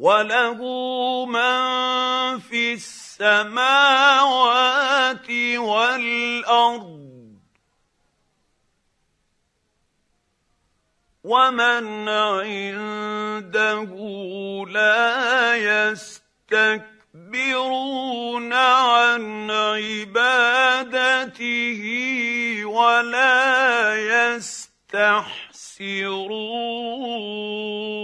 وَلَهُ مَن فِي السَّمَاوَاتِ وَالْأَرْضِ وَمَنْ عِندَهُ لَا يَسْتَكْبِرُونَ عَنْ عِبَادَتِهِ وَلَا يَسْتَحْسِرُونَ.